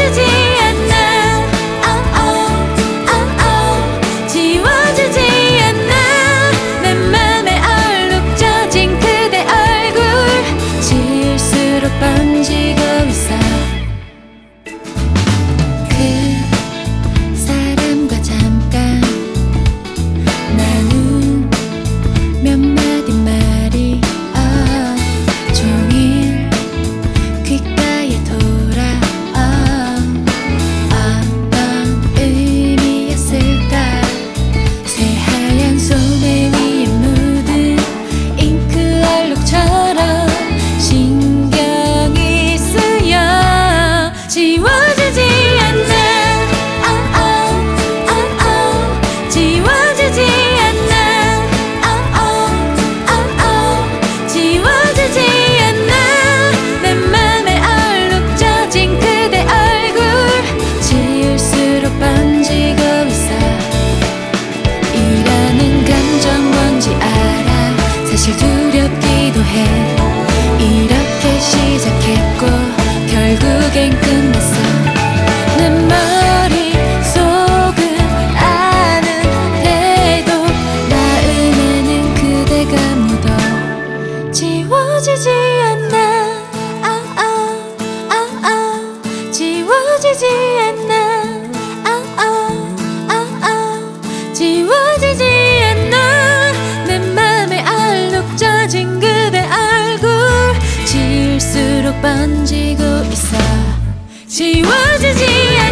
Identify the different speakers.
Speaker 1: 지워지지 않아. 지워지지 않아. 내 맘에 얼룩져진 그대 얼굴 지울수록 번지고 있어. 그 사람과 잠깐 나눈 몇 마디 말이 종일 귓가에 돌아. 어떤 의미였을까. 새하얀 소매 위에 묻은 잉크 얼룩처럼 신경이 쓰여. 지워지지 않아. 지워지지 않아. 지워지지 않아. 내 맘에 얼룩져진 그대 얼굴 지울수록 번지고 있어. 이라는 감정 뭔지 알아. 사실 두렵기도 해. 이렇게 시작했고 결국엔 끝났어. 내 머릿속은 아는데도 마음에는 그대가 묻어. 지워지지 않아. 지워지지 않아. 지워지지 않아. 내 맘에 얼룩져진 그대 얼굴 지울수록 번지고 있어. 지워지지 않아.